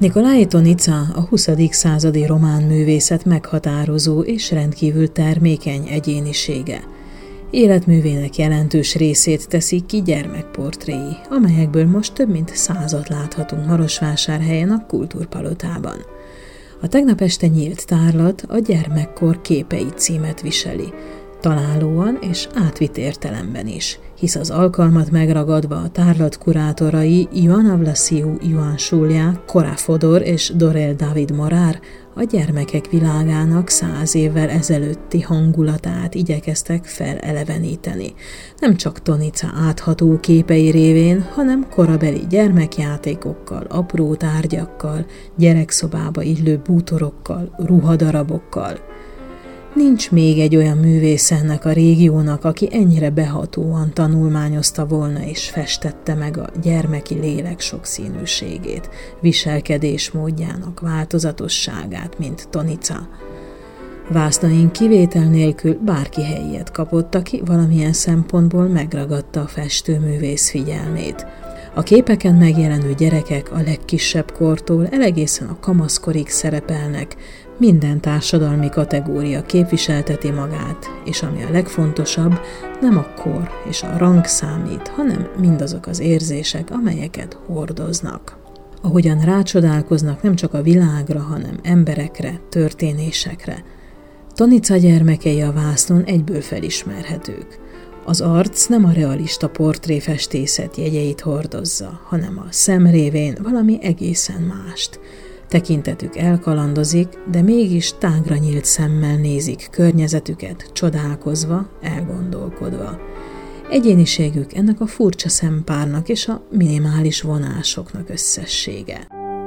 Nikolaj Tonica a 20. századi román művészet meghatározó és rendkívül termékeny egyénisége. Életművének jelentős részét teszik ki gyermekportréi, amelyekből most több mint 100-at láthatunk Marosvásárhelyen a Kultúrpalotában. A tegnap este nyílt tárlat a Gyermekkor képei címet viseli, találóan és átvitt értelemben is, hisz az alkalmat megragadva a tárlat kurátorai Ioana Vlasiu, Ioan Súlia, Cora Fodor és Dorel David Morar a gyermekek világának 100 évvel ezelőtti hangulatát igyekeztek feleleveníteni. Nem csak Tonica átható képei révén, hanem korabeli gyermekjátékokkal, apró tárgyakkal, gyerekszobába illő bútorokkal, ruhadarabokkal. Nincs még egy olyan művész ennek a régiónak, aki ennyire behatóan tanulmányozta volna és festette meg a gyermeki lélek sokszínűségét, viselkedésmódjának változatosságát, mint Tonica. Vásznaink kivétel nélkül bárki helyiet kapott, aki valamilyen szempontból megragadta a festőművész figyelmét. A képeken megjelenő gyerekek a legkisebb kortól egészen a kamaszkorig szerepelnek, minden társadalmi kategória képviselteti magát, és ami a legfontosabb, nem a kor és a rang számít, hanem mindazok az érzések, amelyeket hordoznak. Ahogyan rácsodálkoznak nem csak a világra, hanem emberekre, történésekre. Tonica gyermekei a vásznon egyből felismerhetők. Az arc nem a realista portréfestészet jegyeit hordozza, hanem a szem révén valami egészen mást. Tekintetük elkalandozik, de mégis tágra nyílt szemmel nézik környezetüket, csodálkozva, elgondolkodva. Egyéniségük ennek a furcsa szempárnak és a minimális vonásoknak összessége.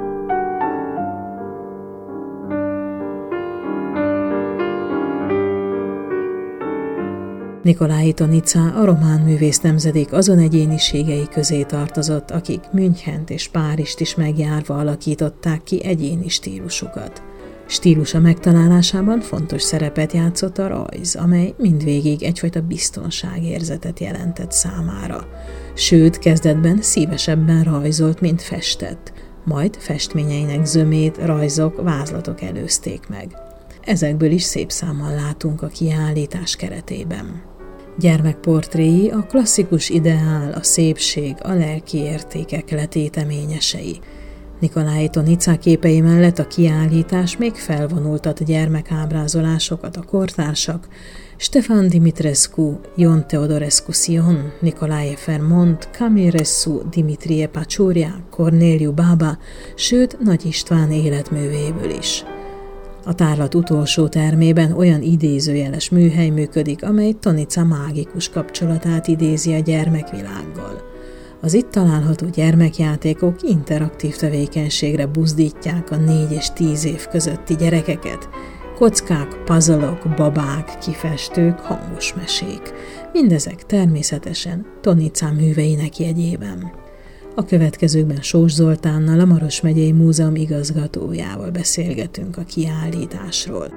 Nikolaj Tonica a román művész nemzedék azon egyéniségei közé tartozott, akik Münchent és Párizst is megjárva alakították ki egyéni stílusukat. Stílusa megtalálásában fontos szerepet játszott a rajz, amely mindvégig egyfajta biztonságérzetet jelentett számára. Sőt, kezdetben szívesebben rajzolt, mint festett, majd festményeinek zömét rajzok, vázlatok előzték meg. Ezekből is szép számmal látunk a kiállítás keretében. Gyermekportréi a klasszikus ideál, a szépség, a lelki értékek letéteményesei. Nikolaj Tonica képei mellett a kiállítás még felvonultat a gyermekábrázolásokat a kortársak, Stefan Dimitrescu, Ion Teodorescu Sion, Nicolae Fermont, Camille Ressu, Dimitrie Paciuria, Corneliu Baba, sőt Nagy István életművéből is. A tárlat utolsó termében olyan idézőjeles műhely működik, amely Tonica mágikus kapcsolatát idézi a gyermekvilággal. Az itt található gyermekjátékok interaktív tevékenységre buzdítják a 4 és 10 év közötti gyerekeket. Kockák, puzzle-ok, babák, kifestők, hangos mesék. Mindezek természetesen Tonica műveinek jegyében. A következőkben Sós Zoltánnal, a Maros megyei múzeum igazgatójával beszélgetünk a kiállításról.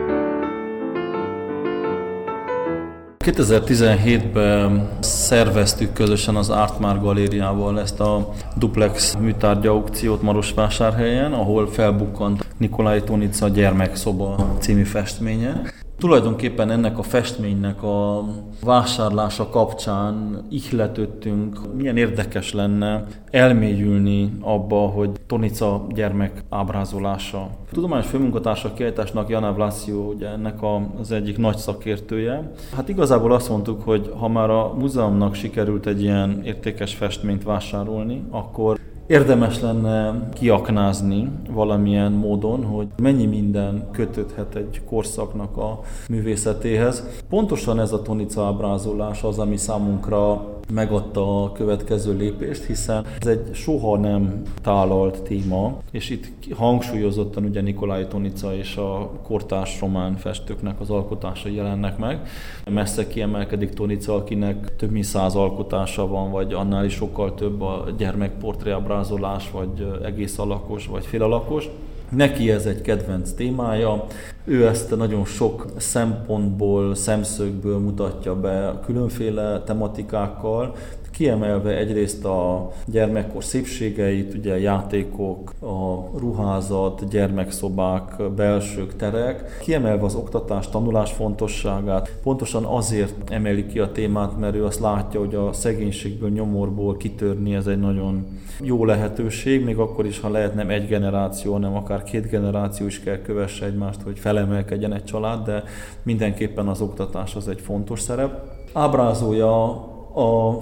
2017-ben szerveztük közösen az Artmár galériával ezt a duplex műtárgy aukciót Marosvásárhelyen, ahol felbukkant Nikolaj Tonica gyermekszoba című festménye. Tulajdonképpen ennek a festménynek a vásárlása kapcsán ihletődtünk, milyen érdekes lenne elmélyülni abba, hogy Tonica gyermek ábrázolása. A tudományos főmunkatársa a kiállításnak Ioana Vlasiu, ugye ennek az egyik nagy szakértője. Hát igazából azt mondtuk, hogy ha már a múzeumnak sikerült egy ilyen értékes festményt vásárolni, akkor érdemes lenne kiaknázni valamilyen módon, hogy mennyi minden kötődhet egy korszaknak a művészetéhez. Pontosan ez a Tonica ábrázolás az, ami számunkra megadta a következő lépést, hiszen ez egy soha nem tálalt téma, és itt hangsúlyozottan ugye Nikolaj Tonica és a kortárs román festőknek az alkotásai jelennek meg. Messze kiemelkedik Tonica, akinek több mint 100 alkotása van, vagy annál is sokkal több a gyermekportré ábrázolás, vagy egész alakos, vagy félalakos. Neki ez egy kedvenc témája, ő ezt nagyon sok szempontból, szemszögből mutatja be különféle tematikákkal, kiemelve egyrészt a gyermekkor szépségeit, ugye játékok, a ruházat, gyermekszobák, belsők, terek, kiemelve az oktatás, tanulás fontosságát. Pontosan azért emeli ki a témát, mert ő azt látja, hogy a szegénységből, nyomorból kitörni ez egy nagyon jó lehetőség, még akkor is, ha lehet nem egy generáció, hanem akár 2 generáció is kell kövesse egymást, hogy felemelkedjen egy család, de mindenképpen az oktatás az egy fontos szerep. Ábrázolja a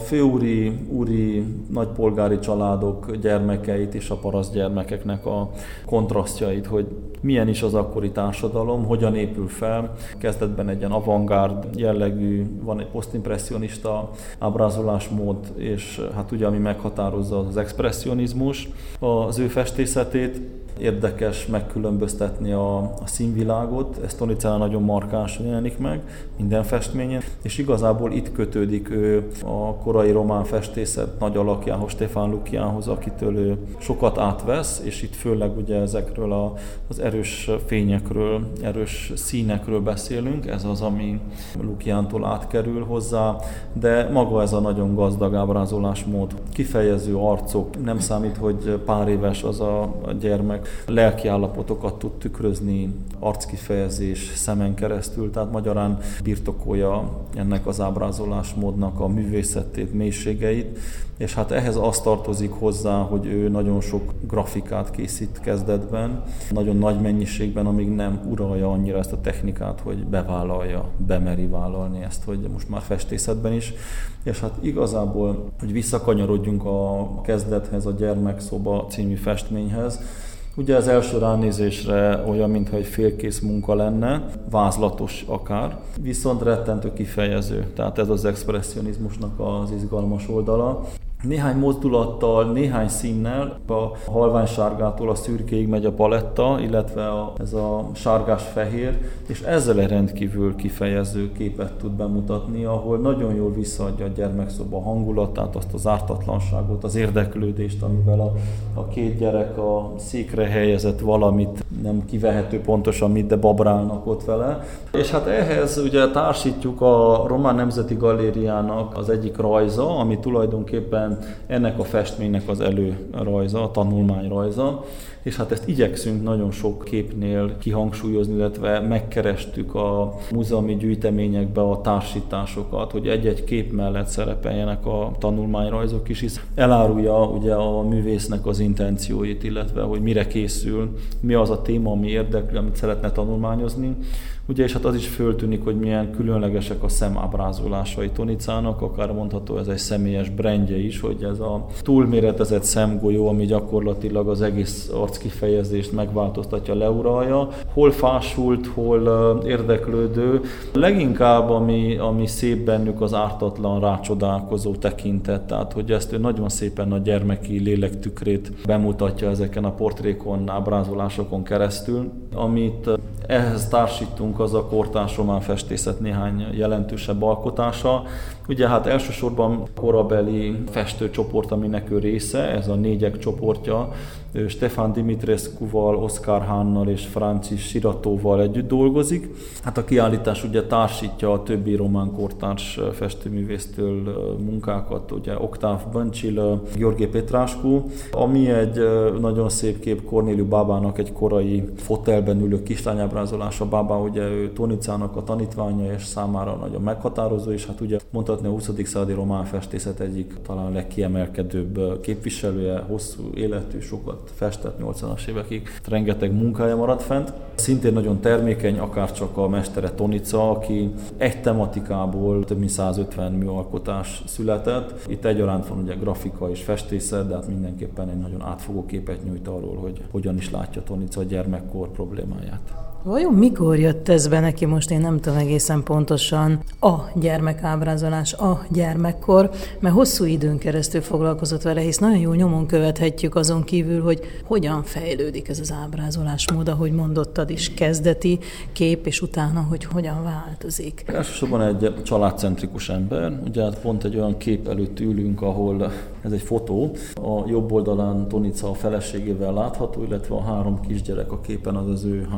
főúri nagypolgári családok gyermekeit és a paraszt gyermekeknek a kontrasztjait, hogy milyen is az akkori társadalom, hogyan épül fel. Kezdetben egy ilyen avantgárd jellegű, van egy posztimpresszionista ábrázolásmód, és hát ugye ami meghatározza az expresszionizmus, az ő festészetét. Érdekes megkülönböztetni a színvilágot, ez Tonicánál nagyon markánsan jelenik meg minden festményen, és igazából itt kötődik ő a korai román festészet nagy alakjához, Stefan Lukiánhoz, akitől ő sokat átvesz, és itt főleg ugye ezekről az erős fényekről, erős színekről beszélünk, ez az, ami Lukiántól átkerül hozzá, de maga ez a nagyon gazdag ábrázolásmód, kifejező arcok, nem számít, hogy pár éves az a gyermek, lelkiállapotokat tud tükrözni, arckifejezés szemen keresztül, tehát magyarán birtokolja ennek az ábrázolásmódnak a művészetét, mélységeit, és hát ehhez az tartozik hozzá, hogy ő nagyon sok grafikát készít kezdetben, nagyon nagy mennyiségben, amíg nem uralja annyira ezt a technikát, hogy bevállalja, bemeri vállalni ezt, hogy most már festészetben is. És hát igazából, hogy visszakanyarodjunk a kezdethez, a Gyermekszoba című festményhez, ugye az első ránézésre olyan, mintha egy félkész munka lenne, vázlatos akár, viszont rettentő kifejező. Tehát ez az expresszionizmusnak az izgalmas oldala. Néhány mozdulattal, néhány színnel, a halványsárgától a szürkéig megy a paletta, illetve ez a sárgás-fehér, és ezzel egy rendkívül kifejező képet tud bemutatni, ahol nagyon jól visszaadja a Gyermekszoba hangulatát, azt az ártatlanságot, az érdeklődést, amivel a 2 gyerek a székre helyezett valamit, nem kivehető pontosan mit, de babrálnak ott vele. És hát ehhez ugye társítjuk a Román Nemzeti Galériának az egyik rajza, ami tulajdonképpen ennek a festménynek az előrajza, a tanulmányrajza, és hát ezt igyekszünk nagyon sok képnél kihangsúlyozni, illetve megkerestük a múzeumi gyűjteményekbe a társításokat, hogy egy-egy kép mellett szerepeljenek a tanulmányrajzok is, hisz elárulja ugye a művésznek az intencióit, illetve hogy mire készül, mi az a téma, ami érdekli, amit szeretne tanulmányozni. Ugye, és hát az is föltűnik, hogy milyen különlegesek a szemábrázolásai Tonicának, akár mondható ez egy személyes brandje is, hogy ez a túlméretezett szemgolyó, ami gyakorlatilag az egész arckifejezést megváltoztatja, leuralja. Hol fásult, hol érdeklődő. Leginkább, ami szép bennük, az ártatlan, rácsodálkozó tekintet, tehát hogy ezt ő nagyon szépen a gyermeki lélektükrét bemutatja ezeken a portrékon, ábrázolásokon keresztül, amit ehhez társítunk, az a kortárs román festészet néhány jelentősebb alkotása. Ugye hát elsősorban korabeli festőcsoport, aminek ő része, ez a 4 csoportja, Stefan Dimitrescuval, Oskar Hánnal és Francis Siratóval együtt dolgozik. Hát a kiállítás ugye társítja a többi román kortárs festőművésztől munkákat, ugye Octave Băncil, Gheorghe Petráscu, ami egy nagyon szép kép Cornéliu Bábának egy korai fotelben ülő kislányábrázolása. Bábá ugye ő Tonicának a tanítványa, és számára nagyon meghatározó, és hát ugye mondhatni a 20. századi román festészet egyik talán legkiemelkedőbb képviselője, hosszú életű, sokat festett 80-as évekig, rengeteg munkája maradt fent. Szintén nagyon termékeny, akárcsak a mestere Tonica, aki egy tematikából több mint 150 műalkotás született. Itt egyaránt van ugye grafika és festészet, de hát mindenképpen egy nagyon átfogó képet nyújt arról, hogy hogyan is látja Tonica a gyermekkor problémáját. Vajon mikor jött ez be neki, most én nem tudom egészen pontosan, a gyermekábrázolás, a gyermekkor, mert hosszú időn keresztül foglalkozott vele, hisz nagyon jó nyomon követhetjük azon kívül, hogy hogyan fejlődik ez az ábrázolásmód, ahogy mondottad is, kezdeti kép, és utána, hogy hogyan változik. Elsősorban egy családcentrikus ember, ugye hát pont egy olyan kép előtt ülünk, ahol ez egy fotó, a jobb oldalán Tonica a feleségével látható, illetve a 3 kisgyerek a képen, az ő 3 lánya.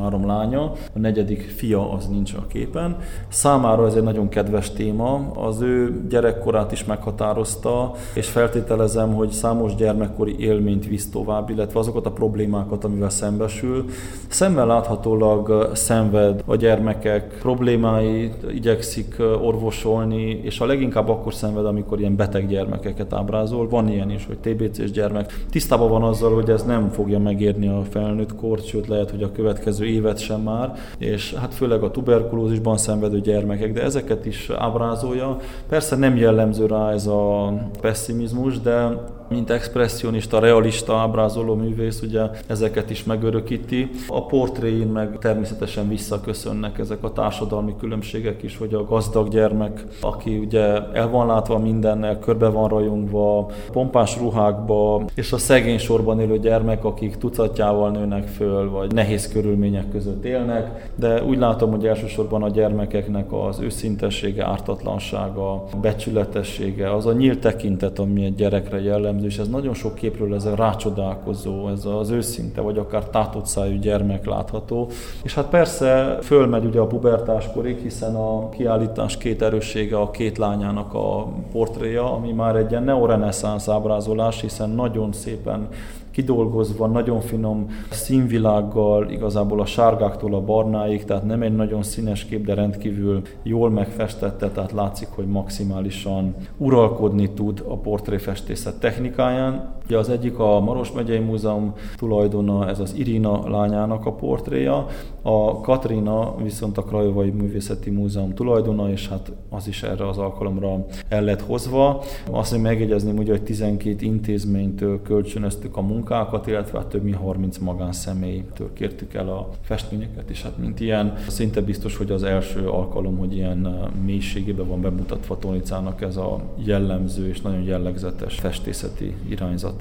lánya, a 4. fia az nincs a képen. Számára ez egy nagyon kedves téma, az ő gyerekkorát is meghatározta, és feltételezem, hogy számos gyermekkori élményt visz tovább, illetve azokat a problémákat, amivel szembesül. Szemmel láthatólag szenved a gyermekek problémáit, igyekszik orvosolni, és a leginkább akkor szenved, amikor ilyen beteg gyermekeket ábrázol. Van ilyen is, hogy TBC-s gyermek. Tisztában van azzal, hogy ez nem fogja megérni a felnőtt kort, sőt lehet, hogy a következő évet sem már, és hát főleg a tuberkulózisban szenvedő gyermekek, de ezeket is ábrázolja. Persze nem jellemző rá ez a pessimizmus, de mint expresszionista, realista ábrázoló művész, ugye ezeket is megörökíti. A portréin meg természetesen visszaköszönnek ezek a társadalmi különbségek is, hogy a gazdag gyermek, aki ugye el van látva mindennel, körbe van rajongva, pompás ruhákba, és a szegény sorban élő gyermek, akik tucatjával nőnek föl, vagy nehéz körülmények között élnek, de úgy látom, hogy elsősorban a gyermekeknek az őszintessége, ártatlansága, becsületessége, az a nyílt tekintet, ami egy gyerekre jellemző, és ez nagyon sok képről ez a rácsodálkozó, ez az őszinte, vagy akár tátott szájú gyermek látható. És hát persze fölmegy ugye a pubertáskorig, hiszen a kiállítás két erőssége a két lányának a portréja, ami már egy ilyen neoreneszánsz ábrázolás, hiszen nagyon szépen kidolgozva, nagyon finom színvilággal, igazából a sárgáktól a barnáig, tehát nem egy nagyon színes kép, de rendkívül jól megfestette, tehát látszik, hogy maximálisan uralkodni tud a portréfestészet technikáján. Ugye az egyik a Maros megyei múzeum tulajdona, ez az Irina lányának a portréja, a Katrina viszont a Krajovai Művészeti Múzeum tulajdona, és hát az is erre az alkalomra el lett hozva. Azt, hogy megjegyezném, ugye, hogy 12 intézménytől kölcsönöztük a munkákat, illetve hát több mint 30 magánszemélytől kértük el a festményeket, és hát mint ilyen, szinte biztos, hogy az első alkalom, hogy ilyen mélységében van bemutatva Tonicának ez a jellemző és nagyon jellegzetes festészeti irányzata.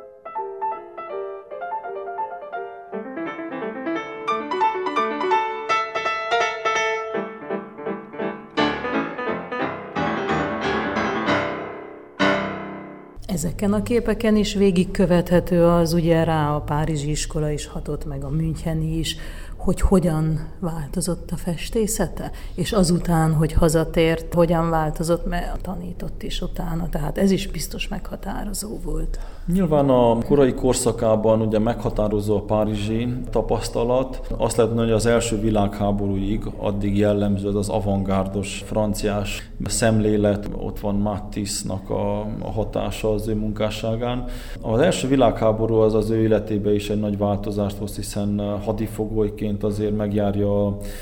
Ezeken a képeken is végigkövethető az, ugye rá a párizsi iskola is hatott, meg a müncheni is, hogy hogyan változott a festészete, és azután, hogy hazatért, hogyan változott, mert tanított is utána, tehát ez is biztos meghatározó volt. Nyilván a korai korszakában ugye meghatározó a párizsi tapasztalat. Azt lehet mondani, hogy az első világháborúig addig jellemző az avantgárdos franciás szemlélet, ott van Matisse-nak a hatása az ő munkásságán. Az első világháború az ő életében is egy nagy változást hoz, hiszen hadifogolyként azért megjárja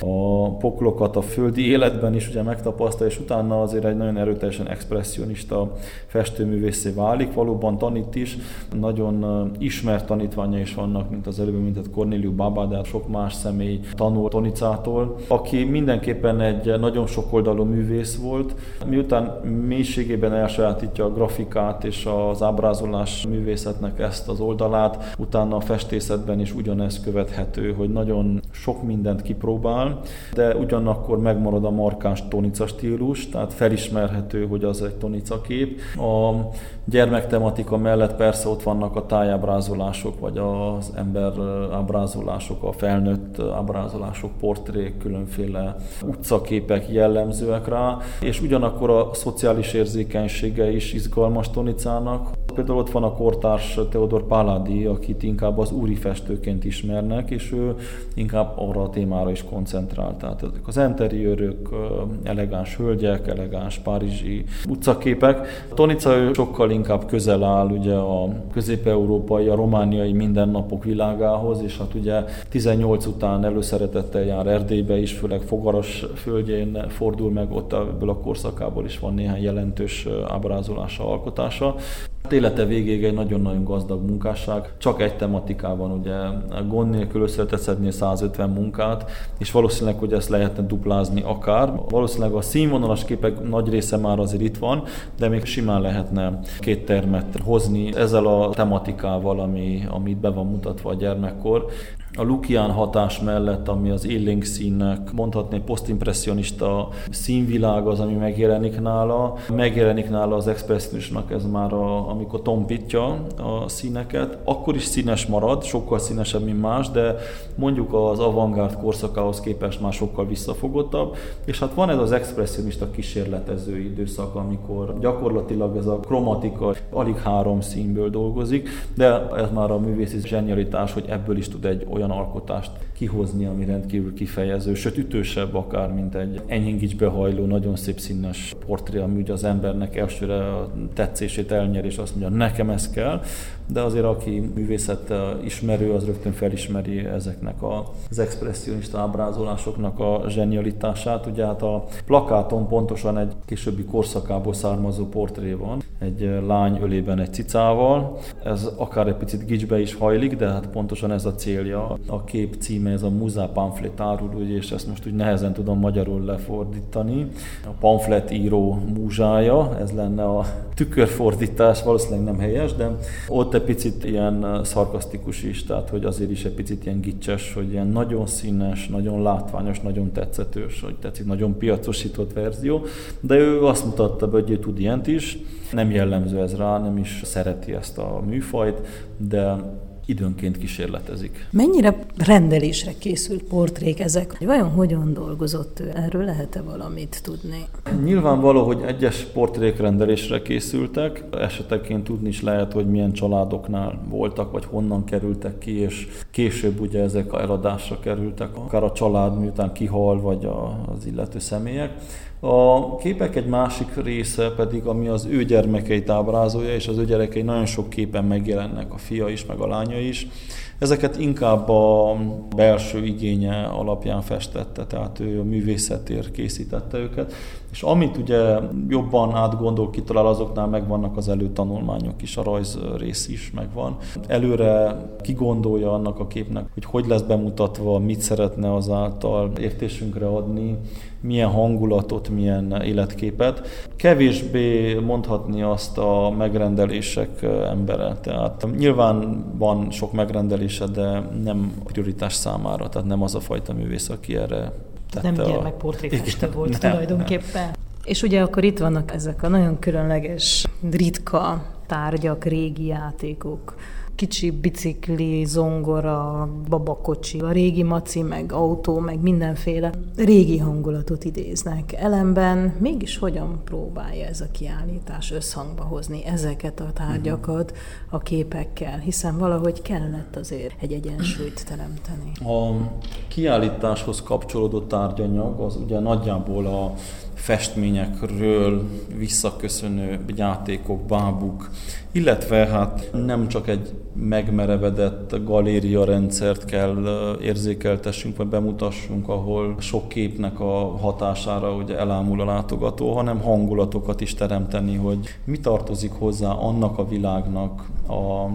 a poklokat a földi életben is, ugye megtapasztalja, és utána azért egy nagyon erőteljesen expresszionista festőművészé válik, valóban tanít is. Nagyon ismert tanítványa is vannak, mint az előbb említett Corneliu Baba, de sok más személy tanul Tonicától, aki mindenképpen egy nagyon sokoldalú művész volt. Miután mélységében elsajátítja a grafikát és az ábrázolás művészetnek ezt az oldalát, utána a festészetben is ugyanez követhető, hogy nagyon sok mindent kipróbál, de ugyanakkor megmarad a markáns Tonica stílus, tehát felismerhető, hogy az egy Tonica kép. A gyermektematika mellett persze ott vannak a tájábrázolások, vagy az ember ábrázolások, a felnőtt ábrázolások, portrék, különféle utcaképek jellemzőek rá, és ugyanakkor a szociális érzékenysége is izgalmas Tonicának. Például ott van a kortárs Theodor Pallady, akit inkább az úri festőként ismernek, és ő inkább arra a témára is koncentrál. Tehát ezek az interiőrök, elegáns hölgyek, elegáns párizsi utcaképek. Tonica sokkal inkább közel áll ugye a közép-európai, a romániai mindennapok világához, és hát ugye 18 után előszeretettel jár Erdélybe is, főleg Fogaras földjén fordul meg, ott ebből a korszakából is van néhány jelentős ábrázolása, alkotása. Élete végéig egy nagyon-nagyon gazdag munkásság, csak egy tematikában, ugye gond nélkül össze lehetett szedni 150 munkát, és valószínűleg, hogy ezt lehetne duplázni akár. Valószínűleg a színvonalas képek nagy része már azért itt van, de még simán lehetne 2 termet hozni ezzel a tematikával, amit be van mutatva a gyermekkor. A Lukian hatás mellett, ami az élénk színnek, mondhatni posztimpresszionista színvilág az, ami megjelenik nála. Megjelenik nála az expresszionisnak ez már, amikor tompítja a színeket. Akkor is színes marad, sokkal színesebb, mint más, de mondjuk az avantgárd korszakához képest már sokkal visszafogottabb. És hát van ez az expresszionista kísérletező időszak, amikor gyakorlatilag ez a kromatika alig 3 színből dolgozik, de ez már a művészi zsenialitás, hogy ebből is tud egy olyan alkotást kihozni, ami rendkívül kifejező, sőt ütősebb akár, mint egy enyhén gicsbe hajló, nagyon szép színes portré, ami ugye az embernek elsőre a tetszését elnyer, és azt mondja, nekem ez kell, de azért aki művészet ismerő, az rögtön felismeri ezeknek az expresszionista ábrázolásoknak a zsenialitását. Ugye hát a plakáton pontosan egy későbbi korszakából származó portré van, egy lány ölében egy cicával. Ez akár egy picit gicsbe is hajlik, de hát pontosan ez a célja. A kép címe ez a Musa pamfletárul, és ezt most úgy nehezen tudom magyarul lefordítani. A pamflet író múzsája, ez lenne a tükörfordítás, valószínűleg nem helyes, de ott egy picit ilyen szarkasztikus is, tehát hogy azért is egy picit ilyen gicses, hogy ilyen nagyon színes, nagyon látványos, nagyon tetszetős, hogy tetszik, nagyon piacosított verzió, de ő azt mutatta be, hogy ő tud ilyent is. Nem jellemző ez rá, nem is szereti ezt a műfajt, de időnként kísérletezik. Mennyire rendelésre készült portrék ezek? Vajon hogyan dolgozott ő? Erről lehet-e valamit tudni? Nyilvánvaló, hogy egyes portrék rendelésre készültek. Eseteként tudni is lehet, hogy milyen családoknál voltak, vagy honnan kerültek ki, és később ugye ezek eladásra kerültek, akár a család miután kihal, vagy az illető személyek. A képek egy másik része pedig, ami az ő gyermekeit ábrázolja, és az ő gyerekei nagyon sok képen megjelennek, a fia is, meg a lánya is. Ezeket inkább a belső igénye alapján festette, tehát ő a művészetért készítette őket. És amit ugye jobban átgondol, kitalál, azoknál megvannak az előtanulmányok is, a rajz rész is megvan. Előre kigondolja annak a képnek, hogy lesz bemutatva, mit szeretne azáltal értésünkre adni, milyen hangulatot, milyen életképet. Kevésbé mondhatni azt a megrendelések embere. Tehát nyilván van sok megrendelése, de nem prioritás számára, tehát nem az a fajta művész, aki erre tette. Nem gyermekportréfestő volt tulajdonképpen. És ugye akkor itt vannak ezek a nagyon különleges, ritka tárgyak, régi játékok, kicsi bicikli, zongora, babakocsi, a régi maci, meg autó, meg mindenféle régi hangulatot idéznek. Ellenben mégis hogyan próbálja ez a kiállítás összhangba hozni ezeket a tárgyakat a képekkel, hiszen valahogy kellett azért egy egyensúlyt teremteni. A kiállításhoz kapcsolódó tárgyanyag az ugye nagyjából a festményekről visszaköszönő játékok, bábuk, illetve hát nem csak egy megmerevedett galériarendszert kell érzékeltessünk, vagy bemutassunk, ahol sok képnek a hatására ugye elámul a látogató, hanem hangulatokat is teremteni, hogy mi tartozik hozzá annak a világnak a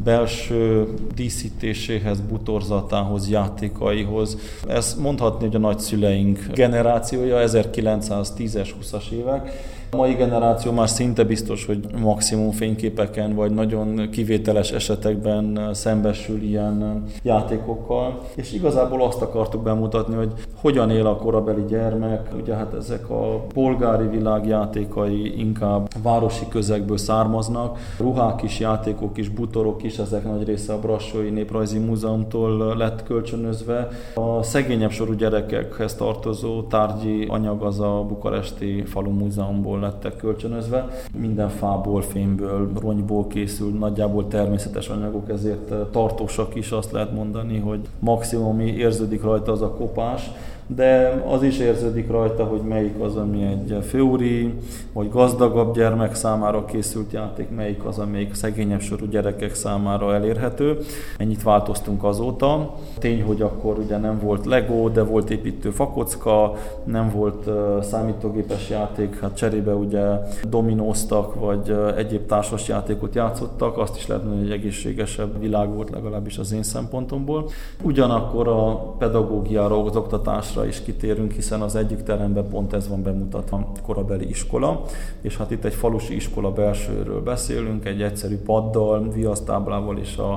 belső díszítéséhez, butorzatához, játékaihoz. Ezt mondhatni, hogy a nagyszüleink generációja, 1910-es, 20-as évek. A mai generáció már szinte biztos, hogy maximum fényképeken, vagy nagyon kivételes esetekben szembesül ilyen játékokkal. És igazából azt akartuk bemutatni, hogy hogyan él a korabeli gyermek. Ugye hát ezek a polgári világ játékai inkább városi közegből származnak. Ruhák is, játékok is, butorok is, ezek nagy része a Brassói Néprajzi Múzeumtól lett kölcsönözve. A szegényebb sorú gyerekekhez tartozó tárgyi anyag az a bukaresti Falu Múzeumból lettek kölcsönözve. Minden fából, fémből, rongyból készült, nagyjából természetes anyagok, ezért tartósak is, azt lehet mondani, hogy maximum érződik rajta az a kopás, de az is érződik rajta, hogy melyik az, ami egy főúri vagy gazdagabb gyermek számára készült játék, melyik az, amelyik szegényebb sorú gyerekek számára elérhető. Ennyit változtunk azóta. Tény, hogy akkor ugye nem volt Lego, de volt építő fakocka, nem volt számítógépes játék, hát cserébe ugye dominóztak, vagy egyéb társas játékot játszottak, azt is lehet mondani, hogy egy egészségesebb világ volt, legalábbis az én szempontomból. Ugyanakkor a pedagógiára, az oktatásra is kitérünk, hiszen az egyik teremben pont ez van bemutatva, korabeli iskola, és hát itt egy falusi iskola belsőről beszélünk, egy egyszerű paddal, viasztáblával és a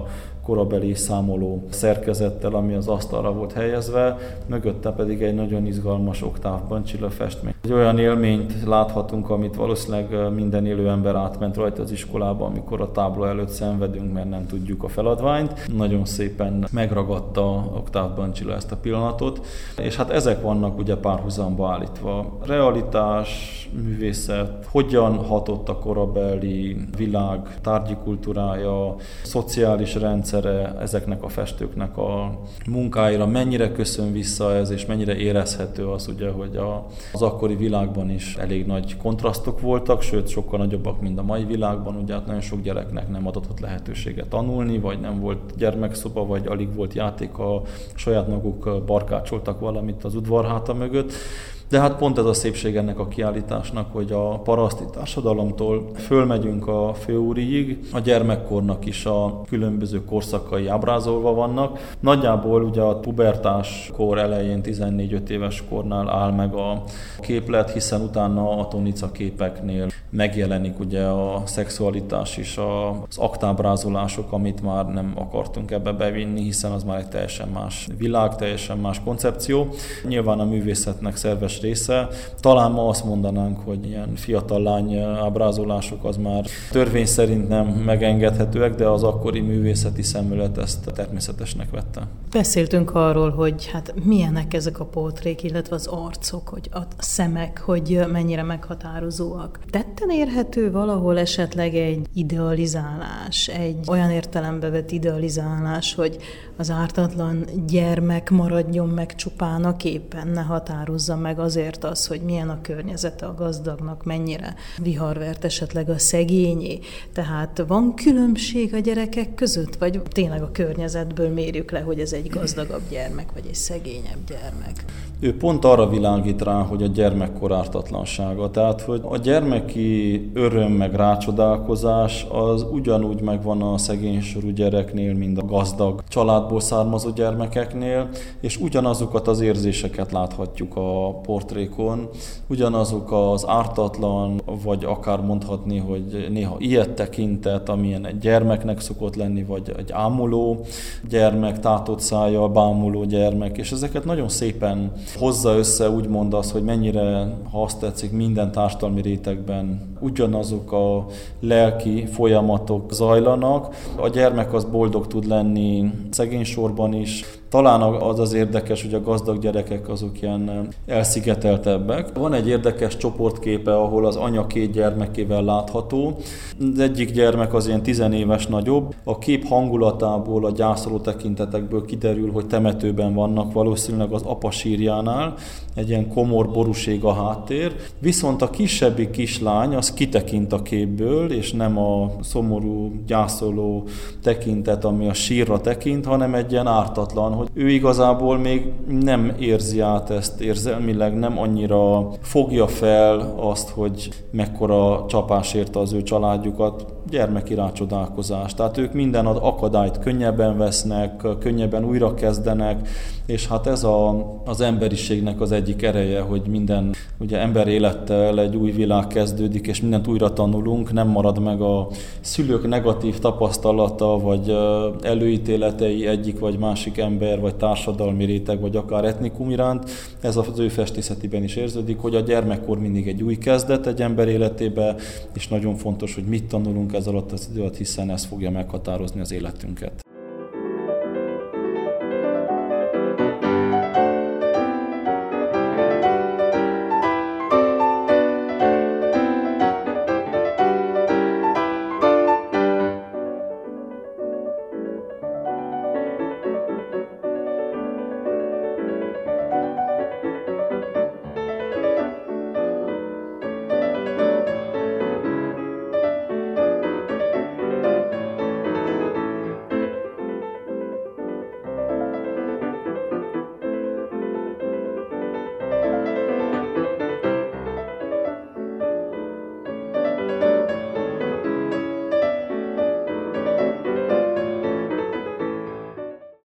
korabeli számoló szerkezettel, ami az asztalra volt helyezve, mögötte pedig egy nagyon izgalmas oktávbancsilla festmény. Egy olyan élményt láthatunk, amit valószínűleg minden élő ember átment rajta az iskolába, amikor a tábla előtt szenvedünk, mert nem tudjuk a feladványt. Nagyon szépen megragadta Octave Bancsilla ezt a pillanatot, és hát ezek vannak ugye párhuzamba állítva. Realitás, művészet, hogyan hatott a korabeli világ tárgyi kultúrája, szociális rendszere ezeknek a festőknek a munkáira, mennyire köszön vissza ez, és mennyire érezhető az ugye, hogy az akkori világban is elég nagy kontrasztok voltak, sőt sokkal nagyobbak, mint a mai világban, ugye hát nagyon sok gyereknek nem adatott lehetőséget tanulni, vagy nem volt gyermekszoba, vagy alig volt játék, a saját maguk barkácsoltak valamit az udvarháta mögött. De hát pont ez a szépség ennek a kiállításnak, hogy a paraszti társadalomtól fölmegyünk a főúriig, a gyermekkornak is a különböző korszakai ábrázolva vannak. Nagyjából ugye a pubertás kor elején 14-5 éves kornál áll meg a képlet, hiszen utána a tonica képeknél megjelenik ugye a szexualitás és az aktábrázolások, amit már nem akartunk ebbe bevinni, hiszen az már egy teljesen más világ, teljesen más koncepció. Nyilván a művészetnek szerves része. Talán ma azt mondanánk, hogy ilyen fiatal lány ábrázolások az már törvény szerint nem megengedhetőek, de az akkori művészeti szemlélet ezt természetesnek vette. Beszéltünk arról, hogy hát milyenek ezek a portrék, illetve az arcok, hogy a szemek, hogy mennyire meghatározóak. Tetten érhető valahol esetleg egy idealizálás, egy olyan értelembe vett idealizálás, hogy az ártatlan gyermek maradjon meg csupán a képen, ne határozza meg azért az, hogy milyen a környezete a gazdagnak, mennyire viharvert esetleg a szegényé. Tehát van különbség a gyerekek között, vagy tényleg a környezetből mérjük le, hogy ez egy gazdagabb gyermek, vagy egy szegényebb gyermek? Ő pont arra világít rá, hogy a gyermekkor ártatlansága. Tehát, hogy a gyermeki öröm meg rácsodálkozás az ugyanúgy megvan a szegénysorú gyereknél, mint a gazdag családból származó gyermekeknél, és ugyanazokat az érzéseket láthatjuk a portrékon, ugyanazok az ártatlan, vagy akár mondhatni, hogy néha ilyet tekintet, amilyen egy gyermeknek szokott lenni, vagy egy ámuló gyermek, tátott szájjal bámuló gyermek, és ezeket nagyon szépen hozza össze, úgymond az, hogy mennyire, ha azt tetszik, minden társadalmi rétegben ugyanazok a lelki folyamatok zajlanak. A gyermek az boldog tud lenni szegénysorban is. Talán az érdekes, hogy a gazdag gyerekek azok ilyen elszigeteltebbek. Van egy érdekes csoportképe, ahol az anya két gyermekével látható. Az egyik gyermek az ilyen 10 éves nagyobb. A kép hangulatából, a gyászoló tekintetekből kiderül, hogy temetőben vannak, valószínűleg az apa sírjánál. Egy ilyen komor borúség a háttér. Viszont a kisebbik kislány az kitekint a képből, és nem a szomorú, gyászoló tekintet, ami a sírra tekint, hanem egy ilyen ártatlan, hogy ő igazából még nem érzi át ezt érzelmileg, nem annyira fogja fel azt, hogy mekkora csapás érte az ő családjukat, gyermeki rácsodálkozás. Tehát ők minden akadályt könnyebben vesznek, könnyebben újra kezdenek, és hát ez az emberiségnek az egyik ereje, hogy minden ugye ember élettel egy új világ kezdődik, és mindent újra tanulunk, nem marad meg a szülők negatív tapasztalata, vagy előítéletei egyik vagy másik ember, vagy társadalmi réteg, vagy akár etnikum iránt. Ez az ő festészetiben is érződik, hogy a gyermekkor mindig egy új kezdet egy ember életébe, és nagyon fontos, hogy mit tanulunk ez alatt az idő alatt, hiszen ez fogja meghatározni az életünket.